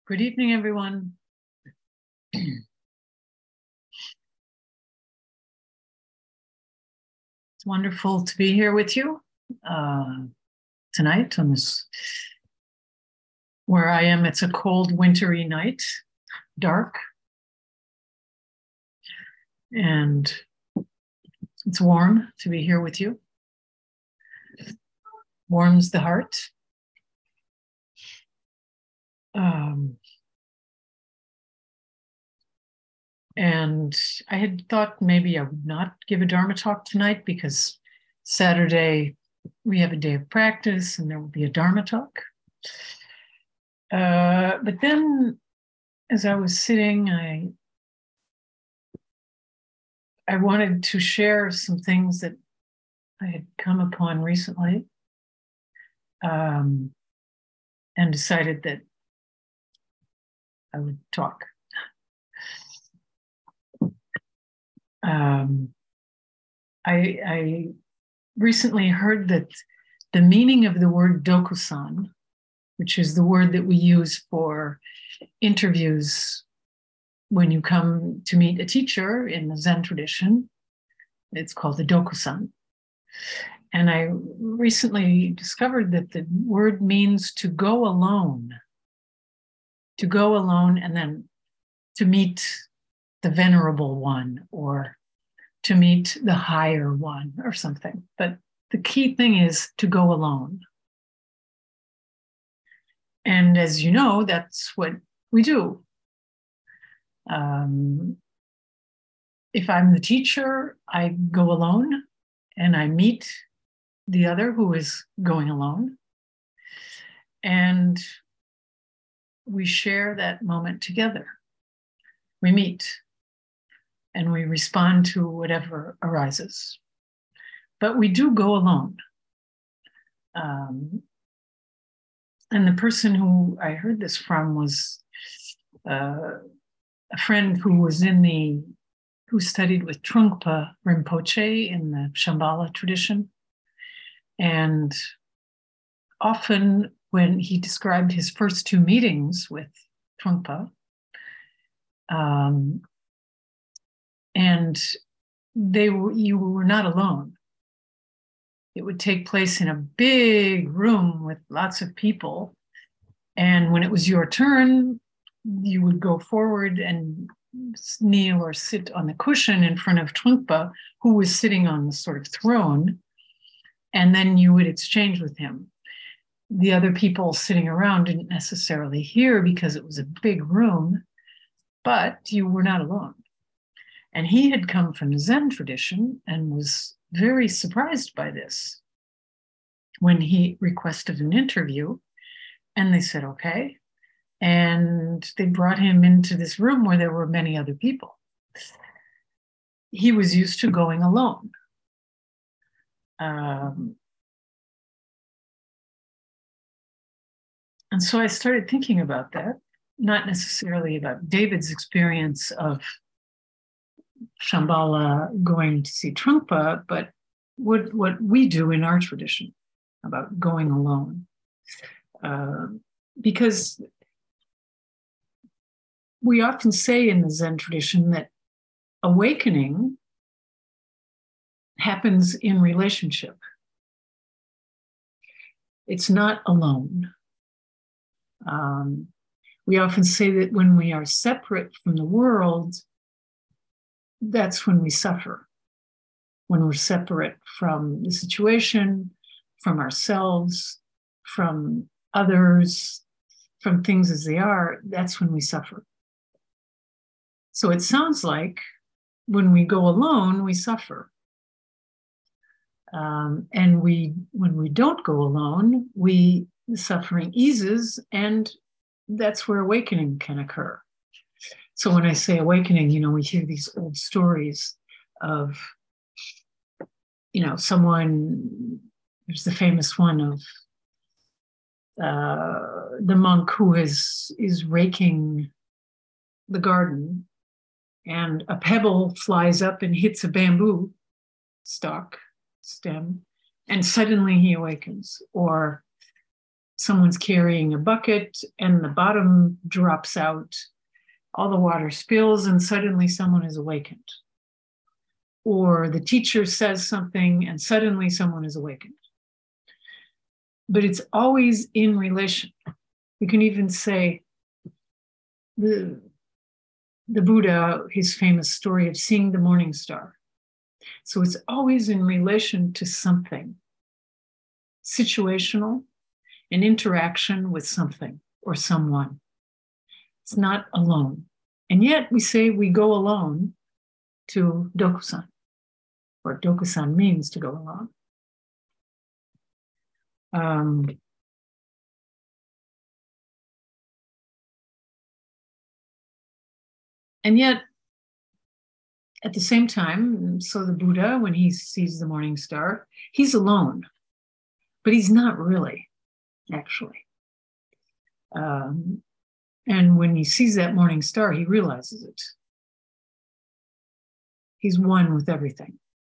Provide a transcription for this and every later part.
Good evening, everyone. It's wonderful to be here with you tonight on this, where I am. It's a cold, wintry night, dark, and it's warm to be here with you. Warms the heart. And I had thought maybe I would not give a Dharma talk tonight because Saturday we have a day of practice and there will be a Dharma talk. But then as I was sitting, I wanted to share some things that I had come upon recently, and decided that I would talk. I recently heard that the meaning of the word dokusan, which is the word that we use for interviews when you come to meet a teacher in the Zen tradition, it's called the dokusan. And I recently discovered that the word means to go alone and then to meet the venerable one or to meet the higher one or something. But the key thing is to go alone. And as you know, that's what we do. If I'm the teacher, I go alone and I meet the other who is going alone. And we share that moment together. We meet and we respond to whatever arises. But we do go alone. And the person who I heard this from was a friend who studied with Trungpa Rinpoche in the Shambhala tradition. And often when he described his first two meetings with Trungpa, and you were not alone. It would take place in a big room with lots of people. And when it was your turn, you would go forward and kneel or sit on the cushion in front of Trungpa, who was sitting on the sort of throne. And then you would exchange with him. The other people sitting around didn't necessarily hear because it was a big room, but you were not alone. And he had come from the Zen tradition and was very surprised by this when he requested an interview. And they said, okay. And they brought him into this room where there were many other people. He was used to going alone. And so I started thinking about that, not necessarily about David's experience of Shambhala going to see Trungpa, but what we do in our tradition about going alone. Because we often say in the Zen tradition that awakening happens in relationship. It's not alone. We often say that when we are separate from the world, that's when we suffer. When we're separate from the situation, from ourselves, from others, from things as they are, that's when we suffer. So it sounds like when we go alone, we suffer. And when we don't go alone, the suffering eases, and that's where awakening can occur. So when I say awakening, we hear these old stories of, someone, there's the famous one of the monk who is raking the garden, and a pebble flies up and hits a bamboo stem, and suddenly he awakens. Or someone's carrying a bucket and the bottom drops out, all the water spills, and suddenly someone is awakened. Or the teacher says something and suddenly someone is awakened. But it's always in relation. We can even say the Buddha, his famous story of seeing the morning star. So it's always in relation to something situational, an interaction with something or someone. It's not alone. And yet we say we go alone to Dokusan, or Dokusan means to go alone. And yet, at the same time, so the Buddha, when he sees the morning star, he's alone, but he's not really, actually. And when he sees that morning star, he realizes it. He's one with everything.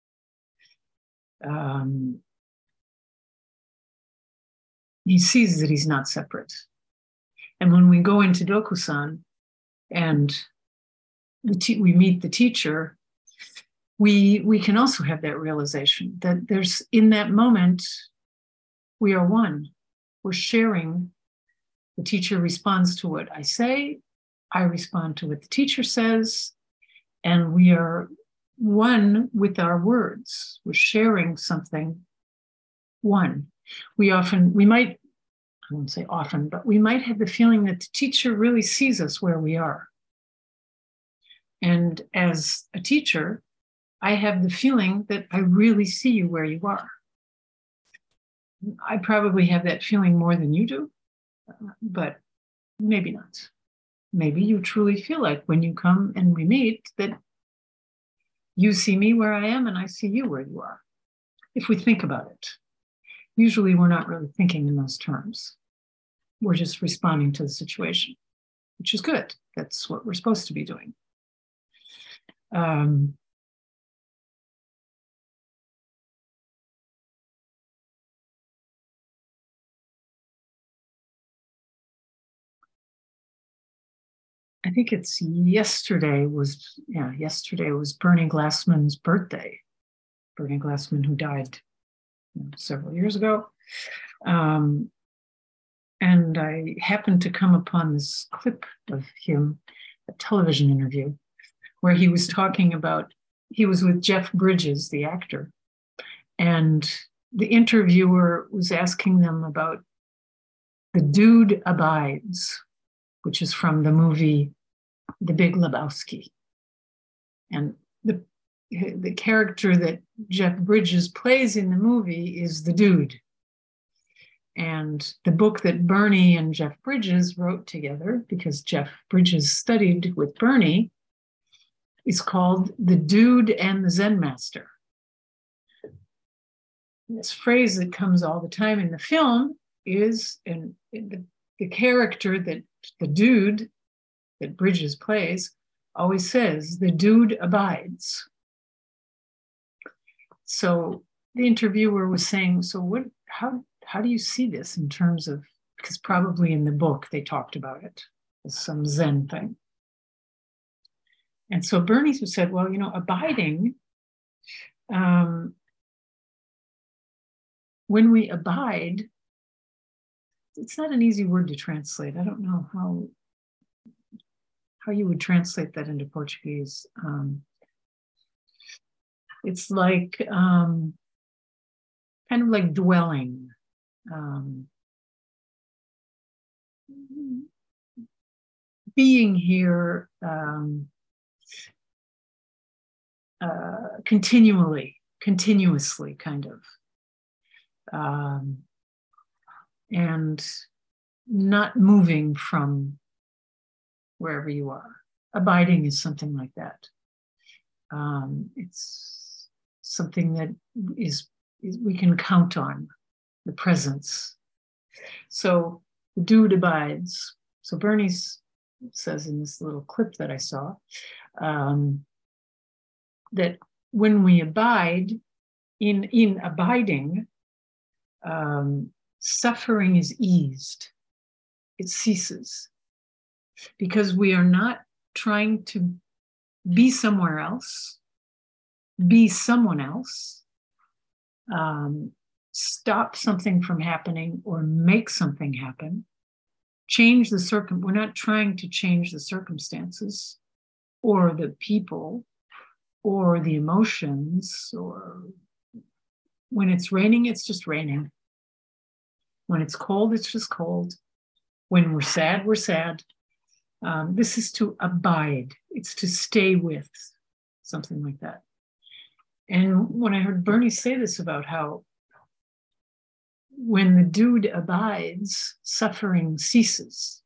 He sees that he's not separate. And when we go into Dokusan and we meet the teacher, we can also have that realization that there's, in that moment, we are one. We're sharing. The teacher responds to what I say. I respond to what the teacher says. And we are one with our words. We're sharing something one. I won't say often, but we might have the feeling that the teacher really sees us where we are. And as a teacher, I have the feeling that I really see you where you are. I probably have that feeling more than you do, but maybe not. Maybe you truly feel like when you come and we meet that you see me where I am and I see you where you are. If we think about it, usually we're not really thinking in those terms. We're just responding to the situation, which is good. That's what we're supposed to be doing. I think it's yesterday was Bernie Glassman's birthday. Bernie Glassman, who died several years ago. And I happened to come upon this clip of him, a television interview, where he was talking about, he was with Jeff Bridges, the actor, and the interviewer was asking them about The Dude Abides, which is from the movie The Big Lebowski. And the character that Jeff Bridges plays in the movie is the dude. And the book that Bernie and Jeff Bridges wrote together, because Jeff Bridges studied with Bernie, is called The Dude and the Zen Master. And this phrase that comes all the time in the film is, and the character that the dude that Bridges plays always says, the dude abides. So the interviewer was saying, so how do you see this in terms of, because probably in the book they talked about it as some Zen thing. And so Bernie said, well, abiding, when we abide, it's not an easy word to translate. I don't know how you would translate that into Portuguese. It's like kind of like dwelling. Being here continuously, kind of, and not moving from wherever you are. Abiding is something like that. It's something that is we can count on, the presence. So the dude abides. So Bernie says in this little clip that I saw, that when we abide, in abiding, suffering is eased. It ceases because we are not trying to be somewhere else, be someone else, stop something from happening or make something happen, change the we're not trying to change the circumstances or the people or the emotions, or when it's raining, it's just raining. When it's cold, it's just cold. When we're sad, we're sad. This is to abide. It's to stay with, something like that. And when I heard Bernie say this about how when the dude abides, suffering ceases.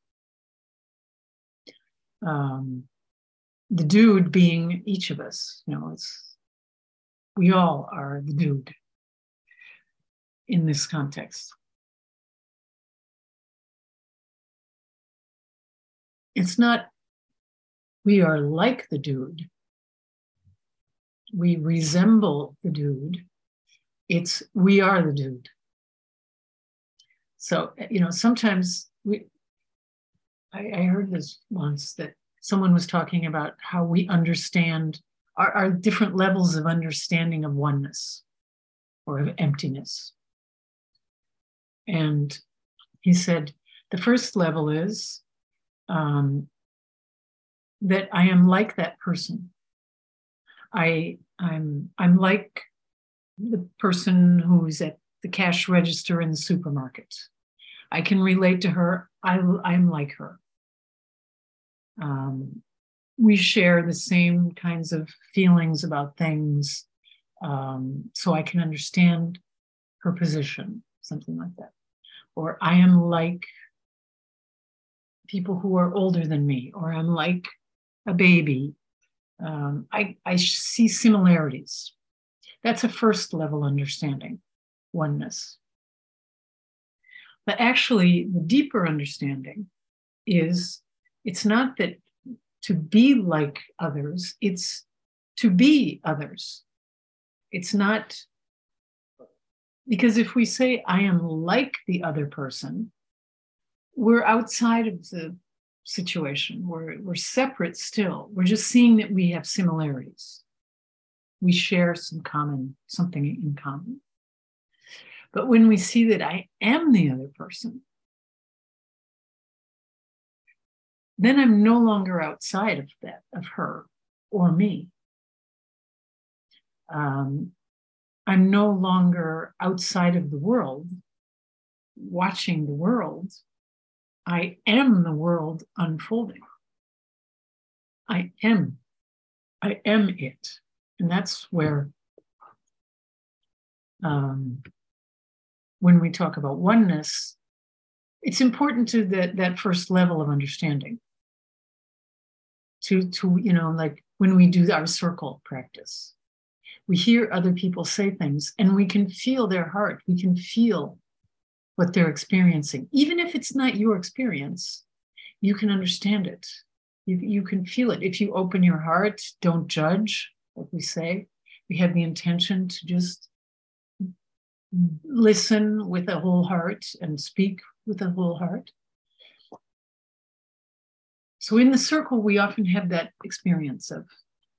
The dude being each of us, we all are the dude in this context. It's not we are like the dude, we resemble the dude, it's we are the dude. So, sometimes I heard this once, that someone was talking about how we understand our different levels of understanding of oneness or of emptiness. And he said, the first level is that I am like that person. I'm like the person who's at the cash register in the supermarket. I can relate to her. I'm like her. We share the same kinds of feelings about things, so I can understand her position, something like that. Or I am like people who are older than me, or I'm like a baby. I see similarities. That's a first level understanding, oneness. But actually, the deeper understanding is it's not that to be like others, it's to be others. It's not, because if we say I am like the other person, we're outside of the situation. We're separate still. We're just seeing that we have similarities. We share something in common. But when we see that I am the other person, then I'm no longer outside of that, of her or me. I'm no longer outside of the world, watching the world. I am the world unfolding. I am it. And that's where, when we talk about oneness, it's important to that first level of understanding. To like when we do our circle practice, we hear other people say things and we can feel their heart. We can feel what they're experiencing. Even if it's not your experience, you can understand it. You can feel it. If you open your heart, don't judge, like we say. We have the intention to just listen with a whole heart and speak with a whole heart. So in the circle, we often have that experience of,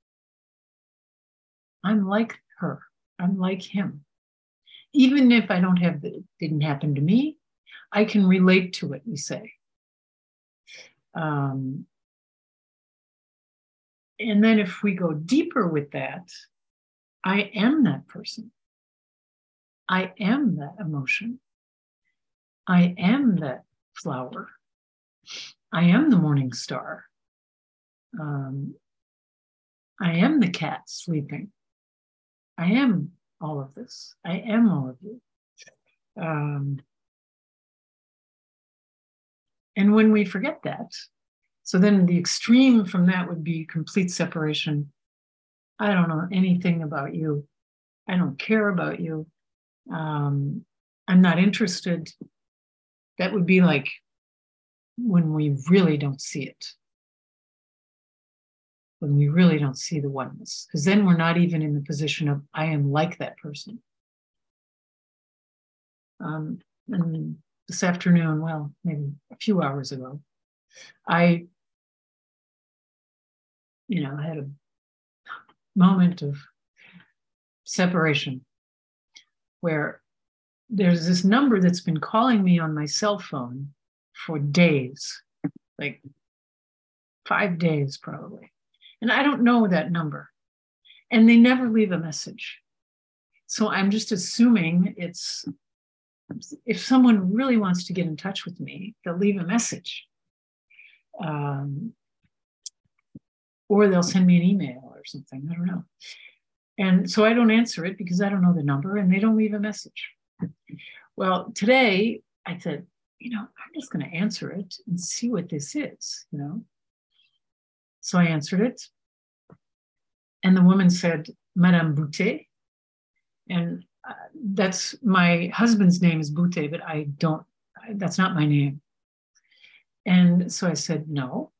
I'm like her, I'm like him. Even if I don't have it didn't happen to me, I can relate to it, we say. And then if we go deeper with that, I am that person. I am that emotion. I am that flower. I am the morning star. I am the cat sleeping. I am all of this. I am all of you. And when we forget that, so then the extreme from that would be complete separation. I don't know anything about you. I don't care about you. I'm not interested. That would be like when we really don't see it. When we really don't see the oneness, because then we're not even in the position of I am like that person. And this afternoon, well, maybe a few hours ago, I, had a moment of separation where there's this number that's been calling me on my cell phone for days, like 5 days probably. And I don't know that number. And they never leave a message. So I'm just assuming it's, if someone really wants to get in touch with me, they'll leave a message. Or they'll send me an email or something. I don't know. And so I don't answer it because I don't know the number and they don't leave a message. Well, today I said, I'm just going to answer it and see what this is, So I answered it. And the woman said, Madame Boutet. And that's my husband's name is Boutet, but that's not my name. And so I said, no.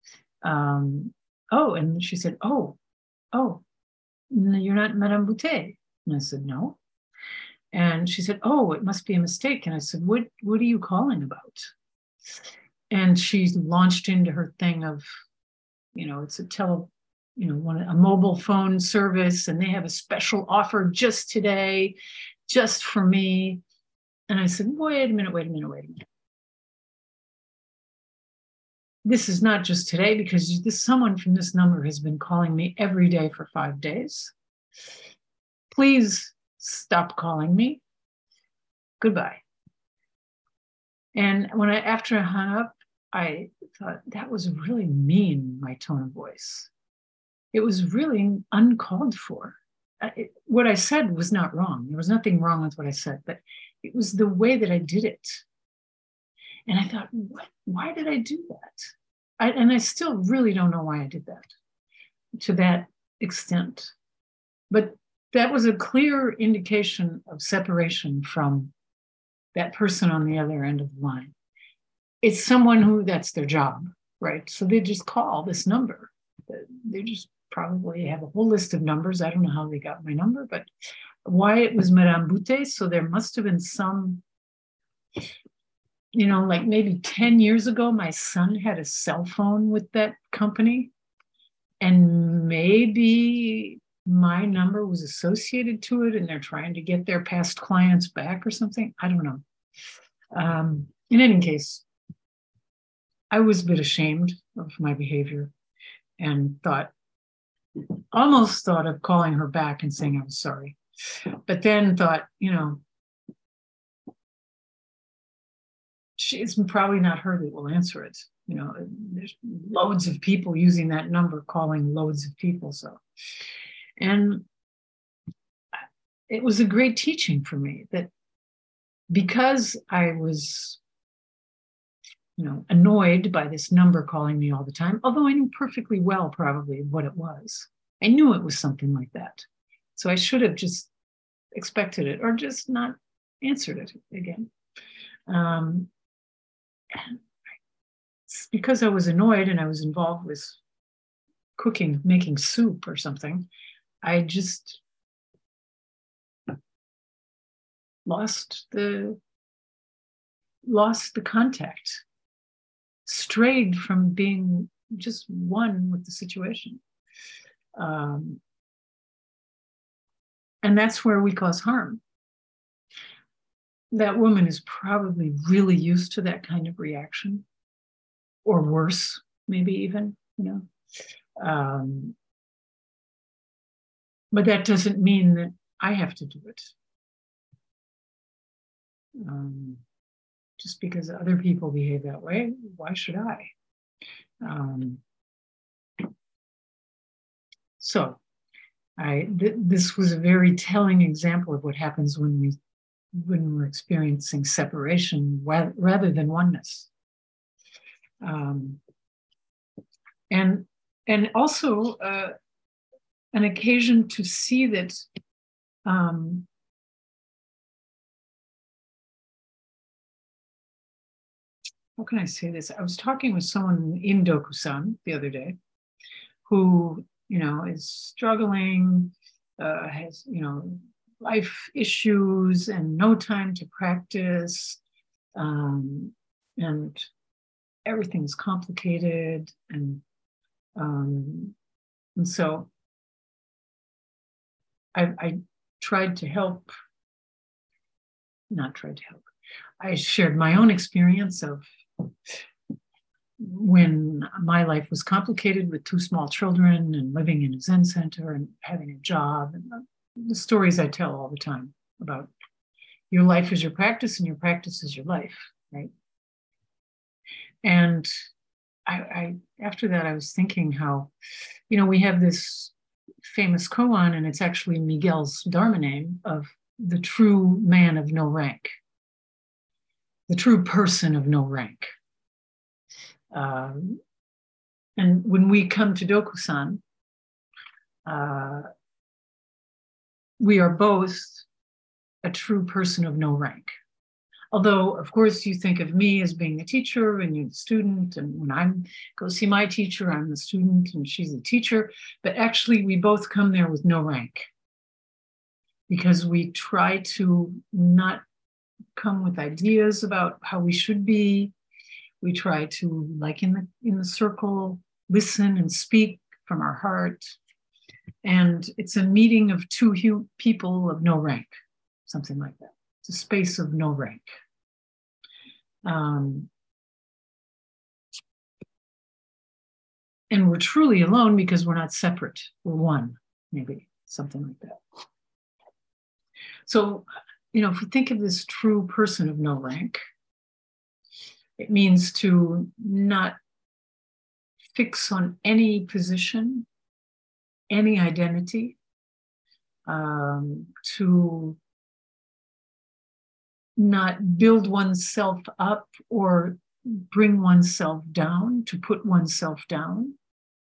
And she said, oh, you're not Madame Boutet. And I said, no. And she said, oh, it must be a mistake. And I said, what are you calling about? And she launched into her thing of, it's a mobile phone service, and they have a special offer just today, just for me. And I said, wait a minute. This is not just today, because someone from this number has been calling me every day for 5 days. Please stop calling me. Goodbye. And after I hung up, I thought that was really mean, my tone of voice. It was really uncalled for. What I said was not wrong. There was nothing wrong with what I said, but it was the way that I did it. And I thought, why did I do that? And I still really don't know why I did that to that extent. But that was a clear indication of separation from that person on the other end of the line. It's someone who that's their job, right? So they just call this number. They just probably have a whole list of numbers. I don't know how they got my number, but why it was Madame Boutet. So there must have been some, like maybe 10 years ago, my son had a cell phone with that company. And maybe my number was associated to it and they're trying to get their past clients back or something. I don't know. In any case, I was a bit ashamed of my behavior and almost thought of calling her back and saying I was sorry. But then thought, it's probably not her that will answer it. There's loads of people using that number, calling loads of people. So, and it was a great teaching for me that because I was, annoyed by this number calling me all the time, although I knew perfectly well probably what it was. I knew it was something like that. So I should have just expected it or just not answered it again. And because I was annoyed and I was involved with cooking, making soup or something, I just lost the contact, strayed from being just one with the situation. And that's where we cause harm. That woman is probably really used to that kind of reaction, or worse, maybe even, but that doesn't mean that I have to do it. Just because other people behave that way, why should I? So this was a very telling example of what happens when we're experiencing separation rather than oneness. And also an occasion to see that how can I say this? I was talking with someone in Dokusan the other day who, is struggling, has, life issues and no time to practice, and everything's complicated, and so I tried to help, not tried to help. I shared my own experience of when my life was complicated with 2 small children and living in a Zen center and having a job, and the stories I tell all the time about your life is your practice and your practice is your life, right? And I after that, I was thinking how, we have this famous koan, and it's actually Miguel's Dharma name, of the true man of no rank, the true person of no rank. And when we come to Dokusan, we are both a true person of no rank. Although, of course, you think of me as being the teacher and you're the student. And when I go see my teacher, I'm the student and she's the teacher. But actually, we both come there with no rank, because we try to not come with ideas about how we should be. We try to, like in the circle, listen and speak from our heart. And it's a meeting of 2 people of no rank, something like that. It's a space of no rank. And we're truly alone because we're not separate. We're one, maybe, something like that. So, if we think of this true person of no rank, it means to not fix on any position, any identity, to not build oneself up or bring oneself down, to put oneself down.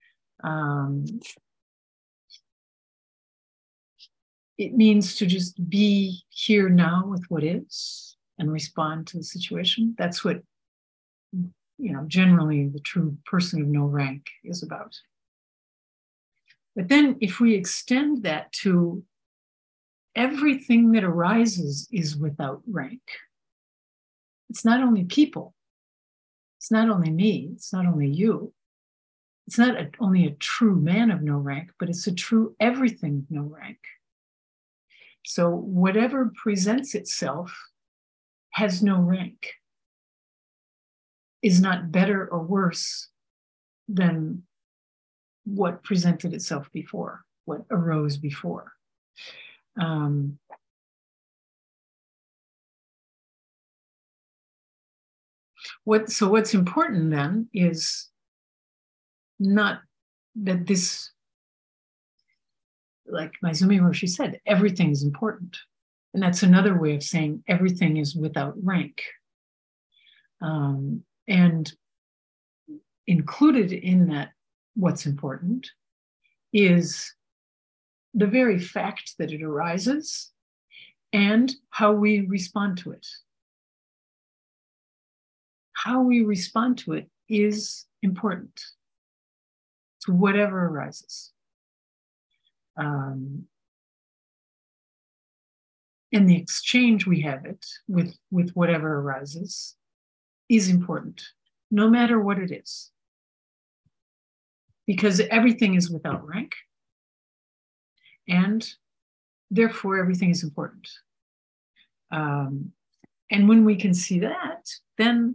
It means to just be here now with what is and respond to the situation. That's what, generally the true person of no rank is about. But then if we extend that to everything that arises is without rank. It's not only people. It's not only me. It's not only you. It's not only a true man of no rank, but it's a true everything of no rank. So whatever presents itself has no rank, is not better or worse than what presented itself before, what arose before. What's important then is not that this, like Maezumi Roshi said, everything is important. And that's another way of saying everything is without rank. And included in that, what's important is the very fact that it arises and how we respond to it. How we respond to it is important to whatever arises. And the exchange we have it with whatever arises is important, no matter what it is. Because everything is without rank, and therefore everything is important. And when we can see that, then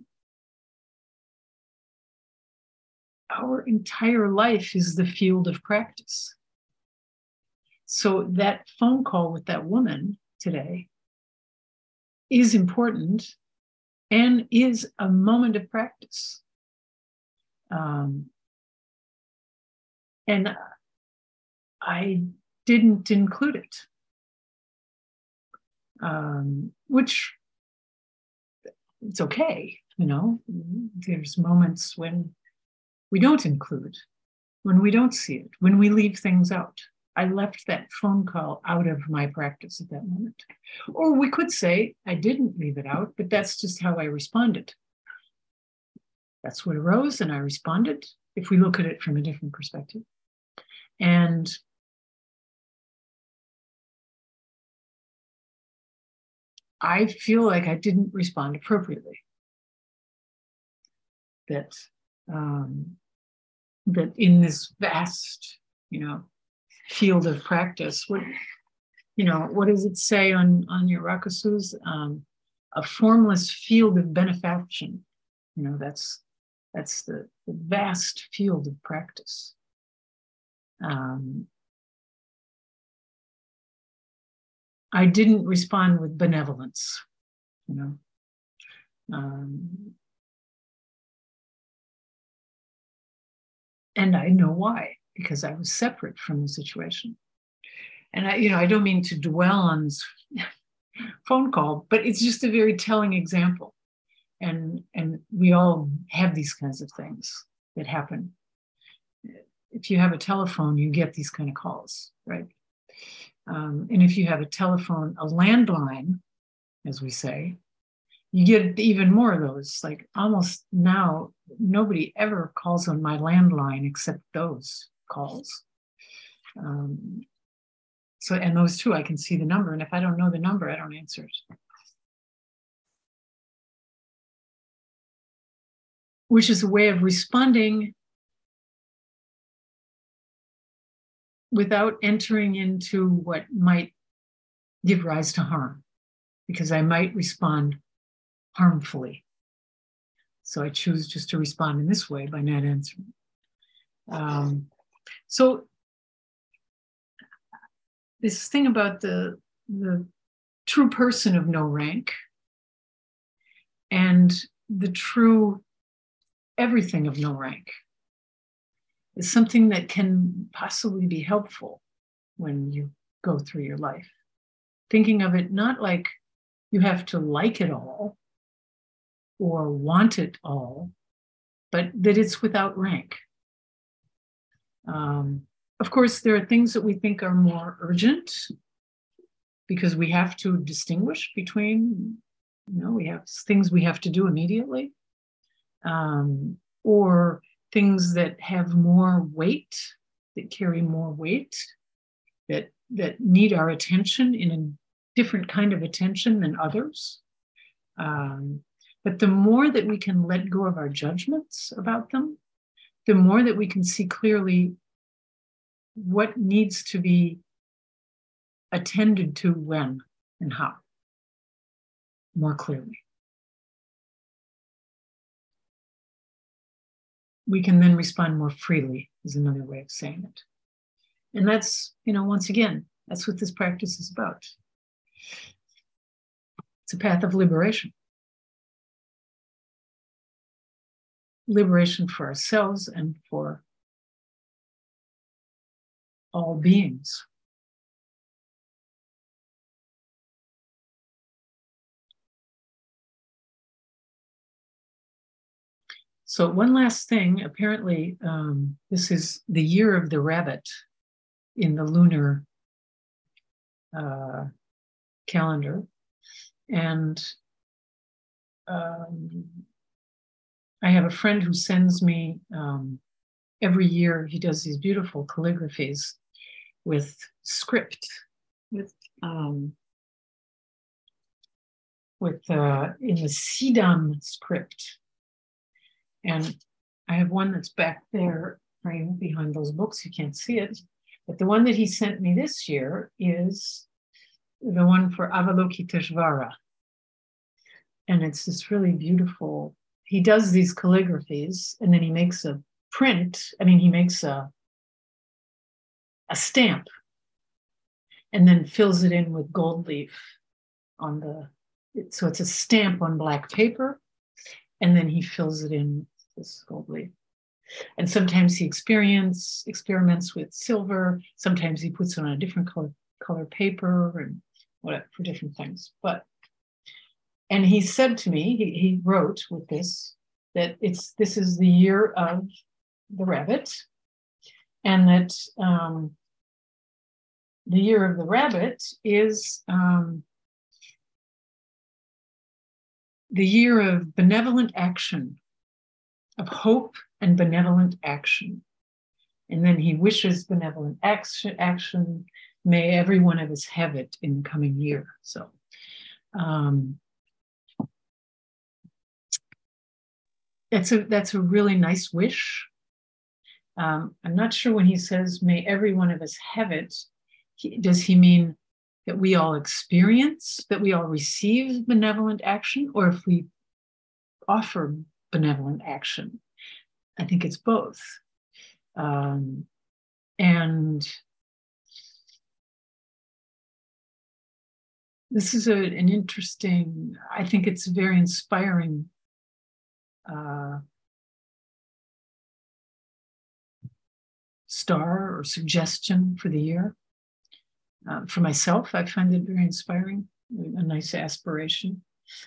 our entire life is the field of practice. So that phone call with that woman today is important and is a moment of practice. And I didn't include it, which it's okay, There's moments when we don't include, when we don't see it, when we leave things out. I left that phone call out of my practice at that moment. Or we could say I didn't leave it out, but that's just how I responded. That's what arose, and I responded, if we look at it from a different perspective. And I feel like I didn't respond appropriately. that that in this vast, field of practice, what does it say on your rakusus? A formless field of benefaction. That's the vast field of practice. I didn't respond with benevolence, and I know why, because I was separate from the situation. And I don't mean to dwell on this phone call, but it's just a very telling example. And we all have these kinds of things that happen. If you have a telephone, you get these kind of calls, right? And if you have a telephone, a landline, as we say, you get even more of those. Like almost now, nobody ever calls on my landline except those calls. And those two, I can see the number. And if I don't know the number, I don't answer it. Which is a way of responding without entering into what might give rise to harm, because I might respond harmfully. So I choose just to respond in this way by not answering. So this thing about the true person of no rank and the true everything of no rank is something that can possibly be helpful when you go through your life. Thinking of it not like you have to like it all or want it all, but that it's without rank. Of course, there are things that we think are more urgent because we have to distinguish between, we have things we have to do immediately, or things that have more weight, that carry more weight, that need our attention in a different kind of attention than others. But the more that we can let go of our judgments about them, the more that we can see clearly what needs to be attended to when and how, more clearly. We can then respond more freely, is another way of saying it. And that's, once again, that's what this practice is about. It's a path of liberation. Liberation for ourselves and for all beings. So one last thing, apparently this is the year of the rabbit in the lunar calendar. And I have a friend who sends me every year, he does these beautiful calligraphies with script, in the Siddham script. And I have one that's back there, framed behind those books. You can't see it. But the one that he sent me this year is the one for Avalokiteshvara. And it's this really beautiful, he does these calligraphies and then he makes a print. He makes a stamp and then fills it in with gold leaf so it's a stamp on black paper, and then he fills it in with this gold leaf. And sometimes he experiments with silver. Sometimes he puts it on a different color paper and whatever for different things. And he said to me, he wrote with this, that this is the year of the rabbit, and that the year of the rabbit is the year of benevolent action, of hope and benevolent action. And then he wishes benevolent action. May every one of us have it in the coming year. So that's a really nice wish. I'm not sure when he says, may every one of us have it, does he mean that we all experience, that we all receive benevolent action, or if we offer benevolent action? I think it's both. And this is an interesting, I think it's very inspiring star or suggestion for the year. For myself, I find it very inspiring, a nice aspiration.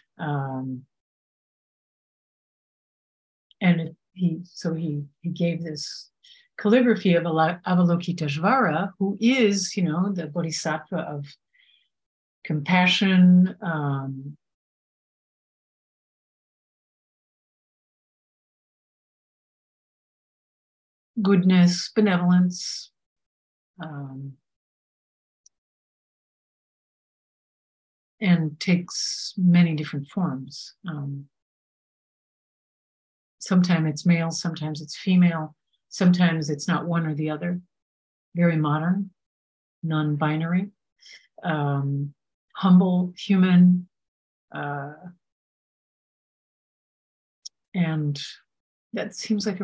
And he gave this calligraphy of Avalokiteshvara, who is, the bodhisattva of compassion, goodness, benevolence, and takes many different forms. Sometimes it's male, sometimes it's female, sometimes it's not one or the other. Very modern, non-binary, humble, human, and that seems like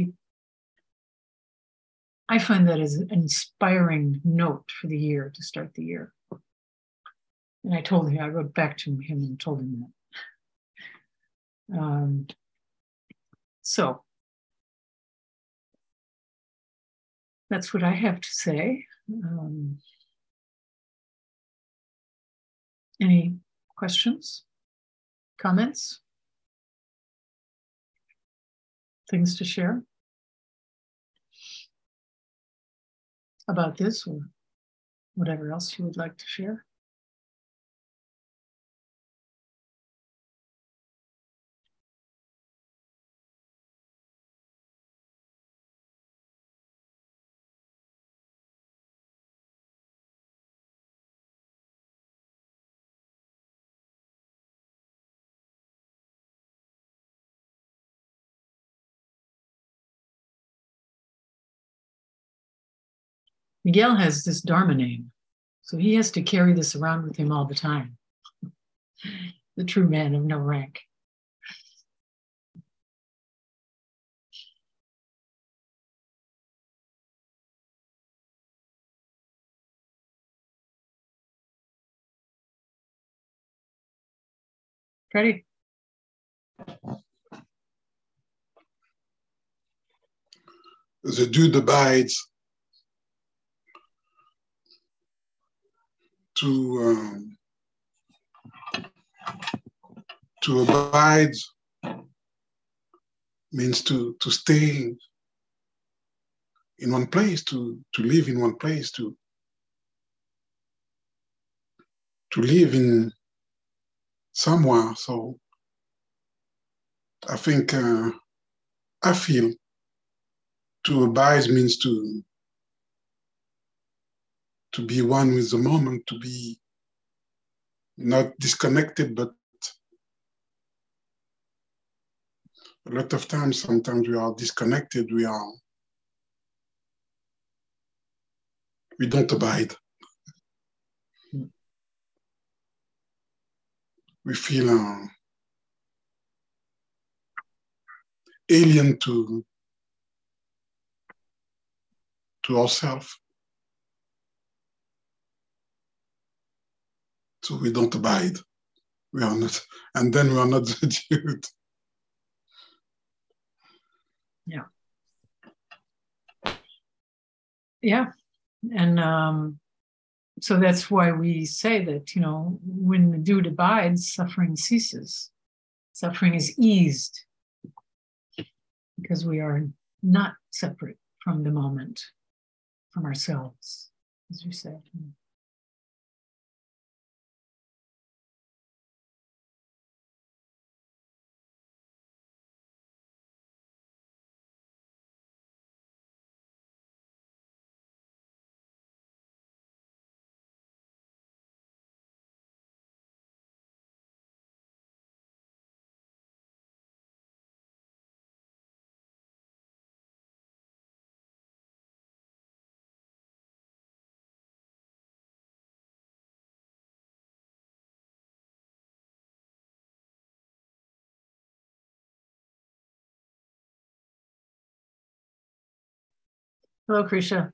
I find that as an inspiring note for the year, to start the year. And I wrote back to him and told him that. So that's what I have to say. Any questions, comments, things to share about this or whatever else you would like to share? Miguel has this Dharma name, so he has to carry this around with him all the time. The true man of no rank. Ready? The dude abides to abide means to stay in one place, to live in one place, to live in somewhere. So I think I feel to abide means to be one with the moment, to be not disconnected, but a lot of times, sometimes we are disconnected, we don't abide. We feel alien to ourselves. So we don't abide. We are not, and then we are not the dude. Yeah. Yeah. And so that's why we say that, when the dude abides, suffering ceases. Suffering is eased because we are not separate from the moment, from ourselves, as you said. Hello, Krisha.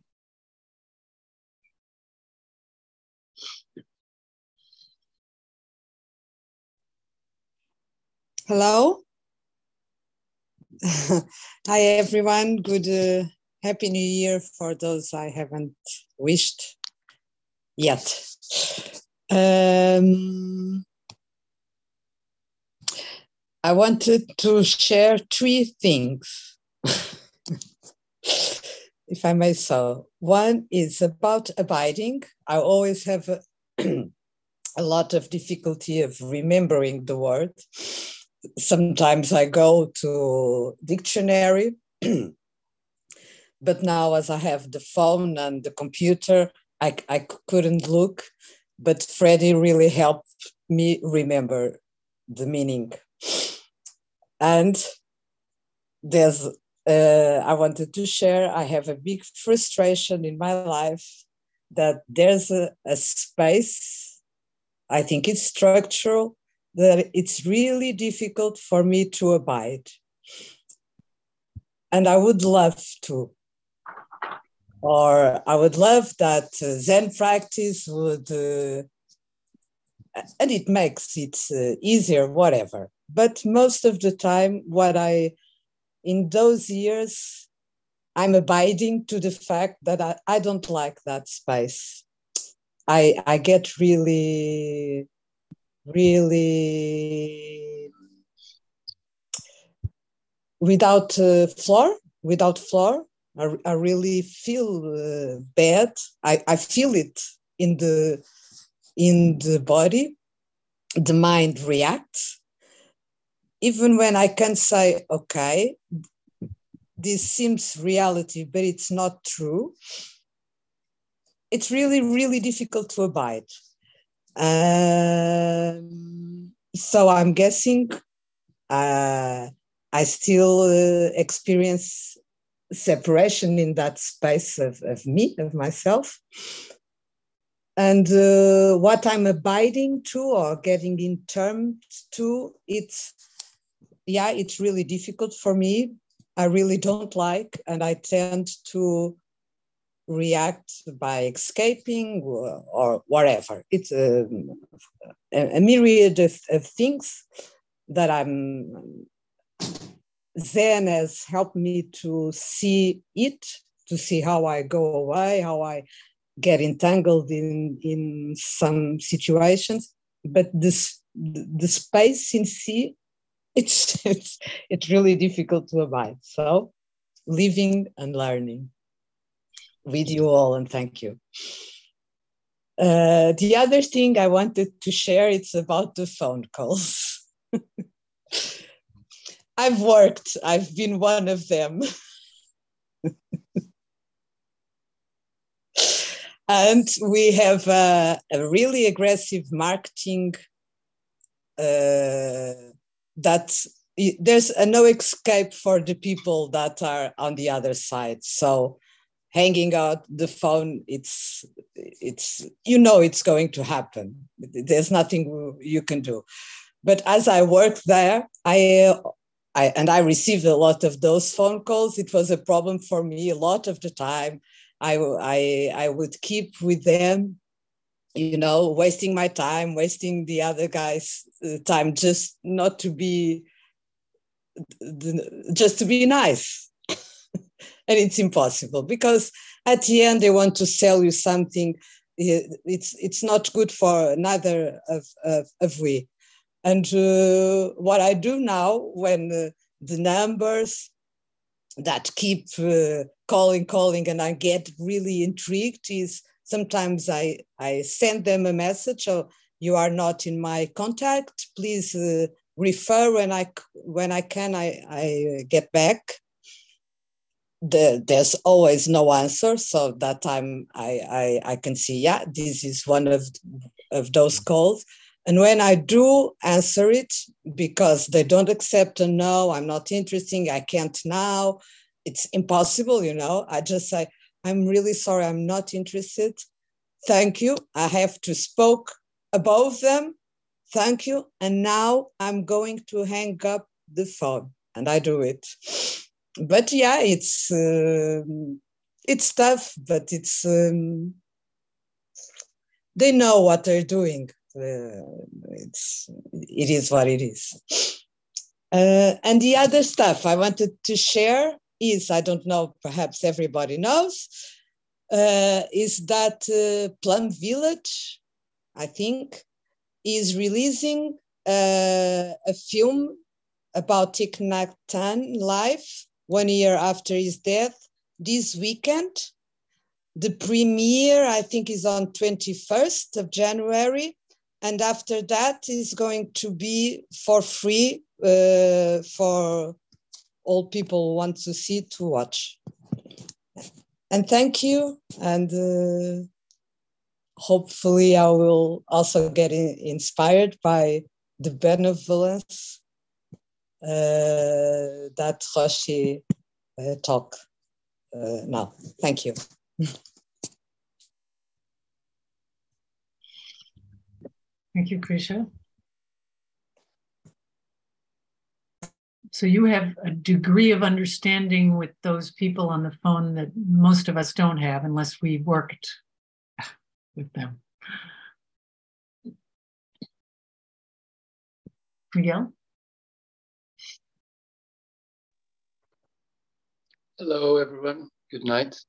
Hello. Hi, everyone. Good, Happy New Year for those I haven't wished yet. I wanted to share three things, if I may so. One is about abiding. I always have a lot of difficulty of remembering the word. Sometimes I go to dictionary, but now as I have the phone and the computer, I couldn't look, but Freddie really helped me remember the meaning. And there's, I wanted to share, I have a big frustration in my life that there's a space, I think it's structural, that it's really difficult for me to abide. And I would love to, or I would love that Zen practice would, and it makes it easier, whatever. But most of the time, in those years, I'm abiding to the fact that I don't like that space. I get really, really without floor. I really feel bad. I feel it in the body. The mind reacts. Even when I can say, okay, this seems reality, but it's not true. It's really, really difficult to abide. So I'm guessing I still experience separation in that space of me, of myself. And what I'm abiding to or getting in terms to, it's really difficult for me. I really don't like, and I tend to react by escaping or whatever. It's a myriad of things that Zen has helped me to see it, to see how I go away, how I get entangled in some situations. But the space in C, it's really difficult to abide. So living and learning with you all, and thank you. The other thing I wanted to share, it's about the phone calls. I've been one of them. And we have a really aggressive marketing that there's no escape for the people that are on the other side. So hanging out the phone, it's it's going to happen. There's nothing you can do. But as I worked there, I received a lot of those phone calls. It was a problem for me a lot of the time. I would keep with them, wasting my time, wasting the other guy's time, just not to be, just to be nice. And it's impossible because at the end they want to sell you something. It's not good for neither of we. And what I do now when the numbers that keep calling and I get really intrigued is sometimes I send them a message, or you are not in my contact, please refer when I can, I get back. There's always no answer, so that time I can see, yeah, this is one of those calls. And when I do answer it, because they don't accept a no, I'm not interested, I can't now, it's impossible, I just say, I'm really sorry, I'm not interested. Thank you. I have to spoke above them. Thank you. And now I'm going to hang up the phone, and I do it. But yeah, it's tough, but they know what they're doing. It is what it is. And the other stuff I wanted to share is, I don't know, perhaps everybody knows, is that Plum Village, I think, is releasing a film about Thich Nhat Hanh life 1 year after his death this weekend. The premiere, I think, is on 21st of January. And after that is going to be for free for all people who want to see, to watch. And thank you. And hopefully I will also get inspired by the benevolence that Roshi talk now. Thank you. Thank you, Krisha. So you have a degree of understanding with those people on the phone that most of us don't have unless we worked with them. Miguel? Hello, everyone. Good night.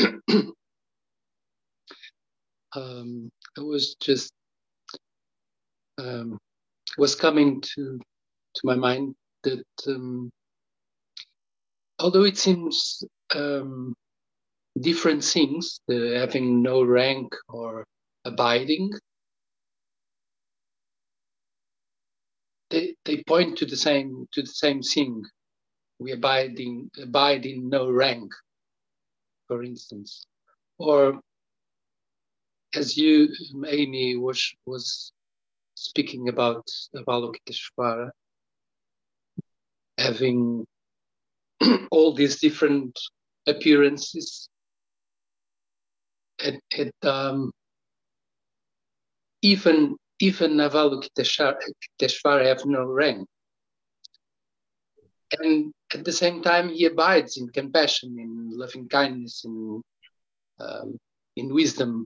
I was just was coming to my mind that although it seems different things, having no rank or abiding, they point to the same thing. We abide in no rank, for instance, or as you, Amy, was speaking about Avalokiteshvara, having all these different appearances, even Avalokiteshvara have no rank, and at the same time he abides in compassion, in loving kindness, in wisdom.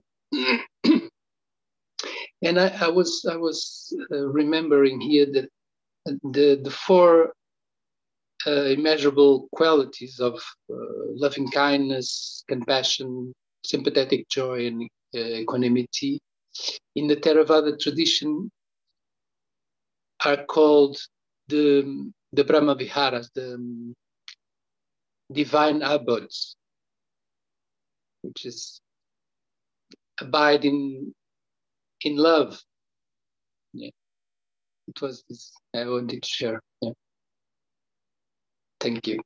And I was remembering here that the four immeasurable qualities of loving kindness, compassion, sympathetic joy, and equanimity in the Theravada tradition are called the Brahma Viharas, the divine abodes, which is abide in love. Yeah, it was this I wanted to share. Yeah. Thank you.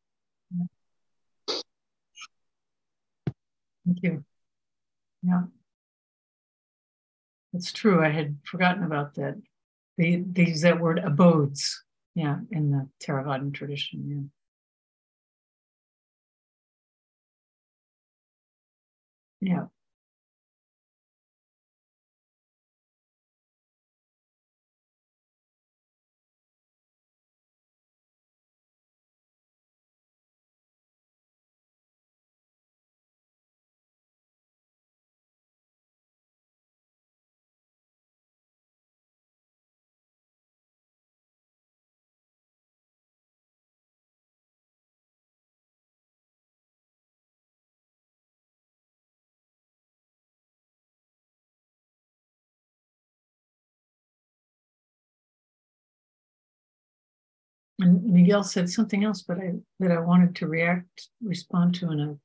Thank you. Yeah, that's true. I had forgotten about that. They use that word abodes, yeah, in the Theravadan tradition. Yeah. Yeah. And Miguel said something else, but that I wanted to respond to, and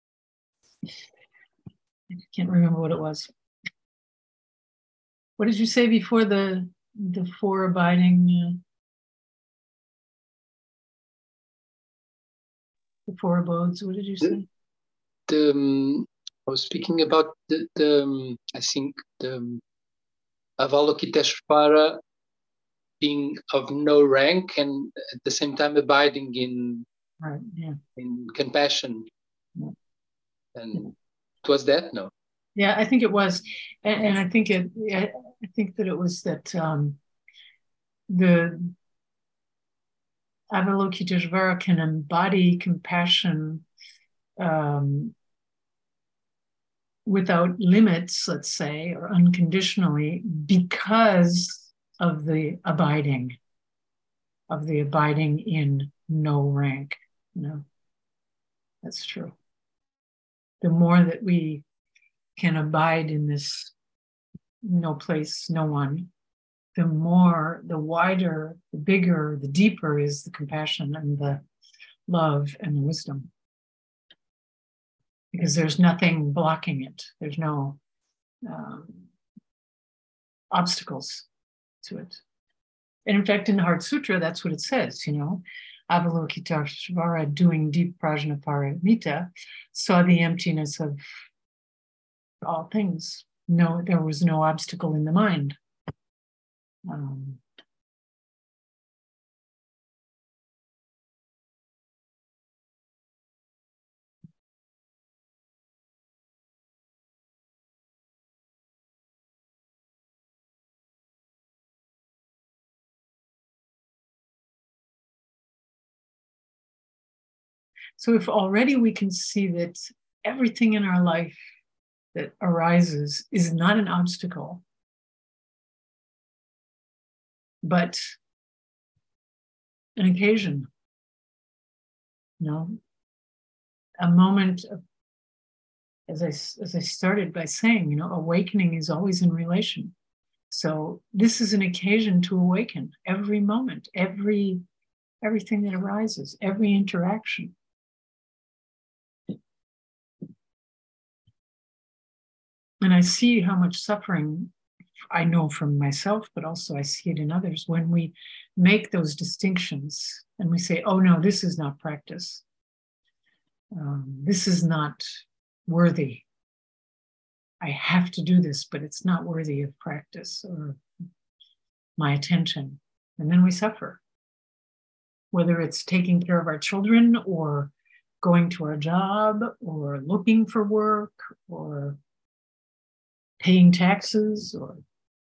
I can't remember what it was. What did you say before the four abiding, the four abodes? What did you say? I was speaking about I think the Avalokiteshvara being of no rank and at the same time abiding in compassion. Yeah. And it was that, no? Yeah, I think it was, and I think I think that it was that the Avalokiteshvara can embody compassion without limits, let's say, or unconditionally, because of the abiding in no rank. That's true. The more that we can abide in this no place, no one, the more, the wider, the bigger, the deeper is the compassion and the love and the wisdom. Because there's nothing blocking it. There's no obstacles to it. And in fact, in the Heart Sutra, that's what it says, Avalokiteshvara, doing deep prajnaparamita, saw the emptiness of all things. No, there was no obstacle in the mind. So if already we can see that everything in our life that arises is not an obstacle, but an occasion, a moment of, as I started by saying, awakening is always in relation. So this is an occasion to awaken every moment, everything that arises, every interaction. And I see how much suffering I know from myself, but also I see it in others when we make those distinctions and we say, oh no, this is not practice. This is not worthy. I have to do this, but it's not worthy of practice or my attention. And then we suffer. Whether it's taking care of our children or going to our job or looking for work or paying taxes or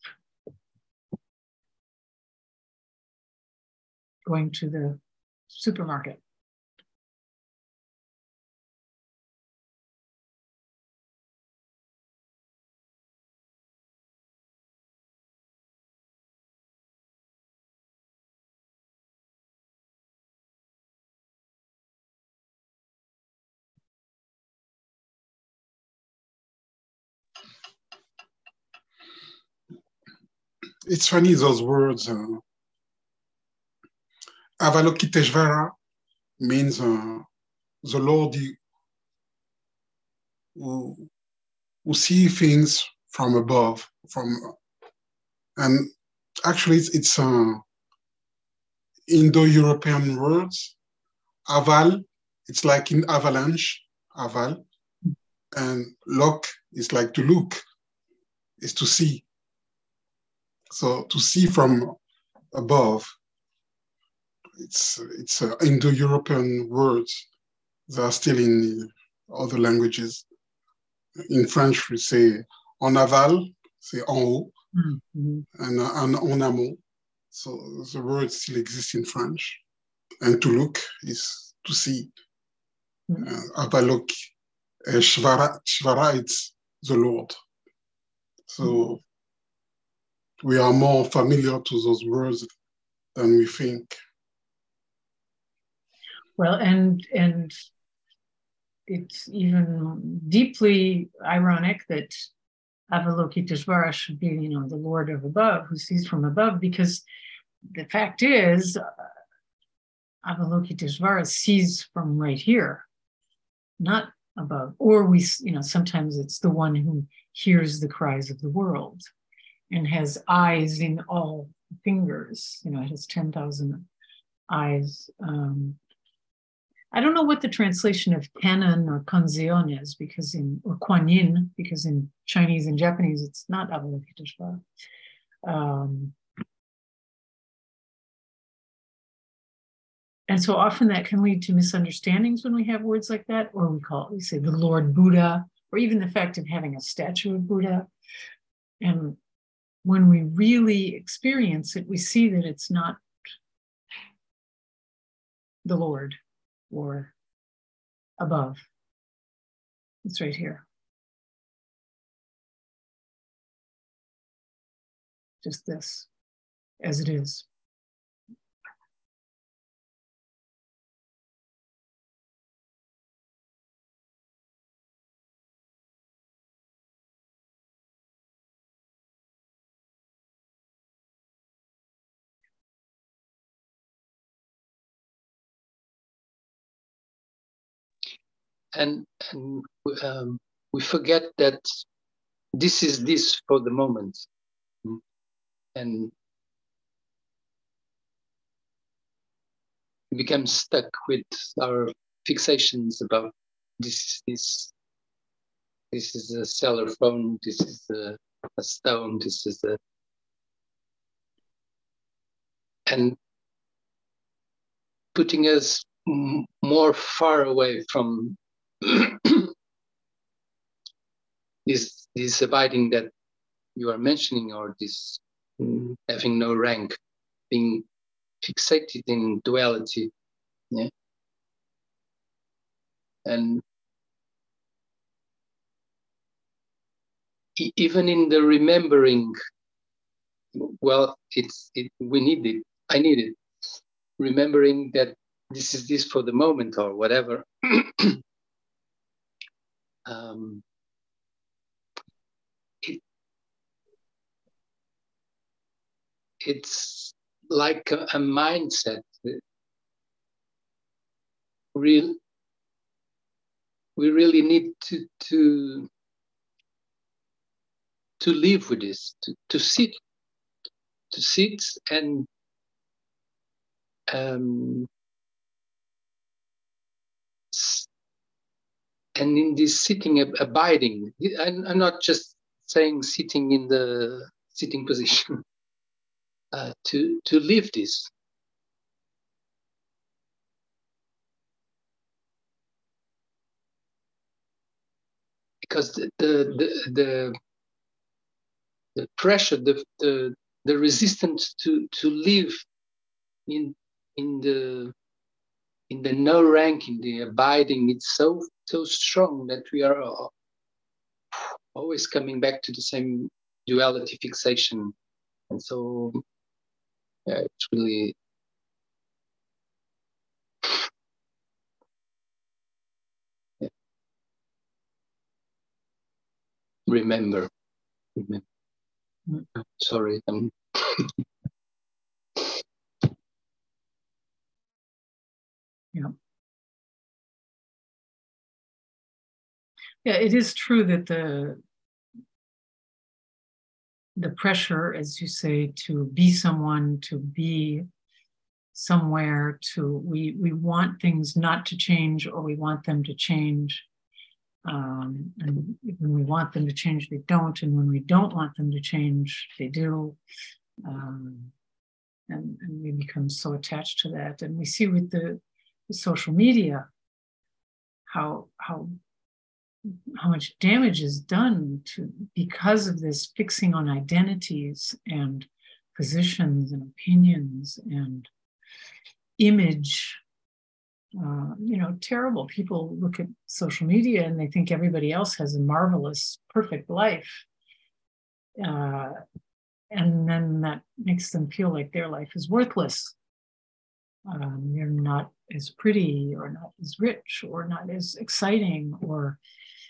going to the supermarket. It's funny, those words. Avalokiteshvara means the Lord who see things from above, and actually it's Indo-European words. Aval, it's like in avalanche, aval, and lok is like to look, is to see. So to see from above, it's Indo-European words that are still in other languages. In French, we say en aval, c'est en haut, and en amont. So the word still exists in French. And to look is to see. Avalok, Shvara, it's the Lord. So we are more familiar to those words than we think. Well, and it's even deeply ironic that Avalokiteshvara should be, the Lord of above, who sees from above, because the fact is, Avalokiteshvara sees from right here, not above. Or we, sometimes it's the one who hears the cries of the world and has eyes in all fingers. It has 10,000 eyes. I don't know what the translation of Kannon or Kanzeon is, or Kuan Yin, because in Chinese and Japanese, it's not Avalokiteshvara. And so often that can lead to misunderstandings when we have words like that, or we say the Lord Buddha, or even the fact of having a statue of Buddha. And when we really experience it, we see that it's not the Lord or above. It's right here. just this, as it is. And we forget that this is this for the moment, and we become stuck with our fixations about this is a cellular phone, this is a stone, this is a, and putting us more far away from this abiding that you are mentioning, or this having no rank, being fixated in duality, yeah, and even in the remembering, well, we need it. I need it. Remembering that this is this for the moment, or whatever. It's like a mindset. We really need to live with this, to sit and in this sitting, abiding. I'm not just saying sitting in the sitting position. To live this. Because the pressure, the resistance to live in the no rank, in the abiding, it's so strong that we are always coming back to the same duality fixation, and so yeah, it's really remember. Sorry, Yeah. Yeah, it is true that the pressure, as you say, to be someone, to be somewhere, we want things not to change, or we want them to change. And when we want them to change, they don't. And when we don't want them to change, they do. And we become so attached to that. And we see with the social media how much damage is done because of this fixing on identities and positions and opinions and image. Terrible. People look at social media and they think everybody else has a marvelous, perfect life. And then that makes them feel like their life is worthless. They're not as pretty, or not as rich, or not as exciting, or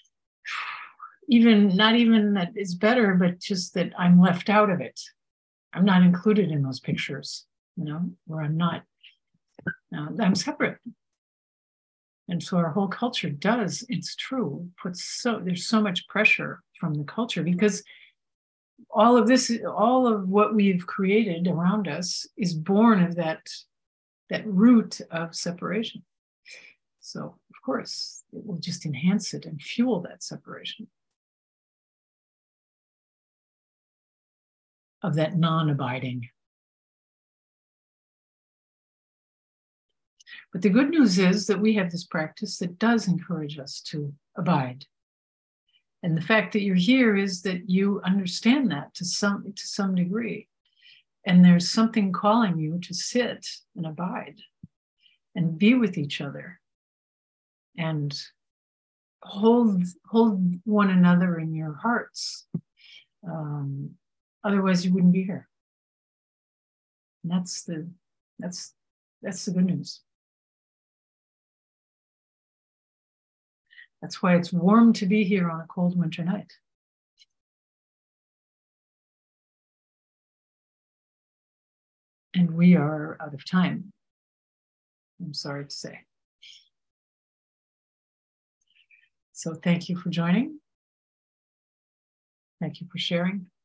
not even that it's better, but just that I'm left out of it. I'm not included in those pictures, or I'm separate. And so our whole culture does, it's true, there's so much pressure from the culture, because all of what we've created around us is born of that root of separation. So of course, it will just enhance it and fuel that separation of that non-abiding. But the good news is that we have this practice that does encourage us to abide. And the fact that you're here is that you understand that to some degree. And there's something calling you to sit and abide and be with each other and hold one another in your hearts. Otherwise, you wouldn't be here. And that's the good news. That's why it's warm to be here on a cold winter night. And we are out of time, I'm sorry to say. So thank you for joining. Thank you for sharing.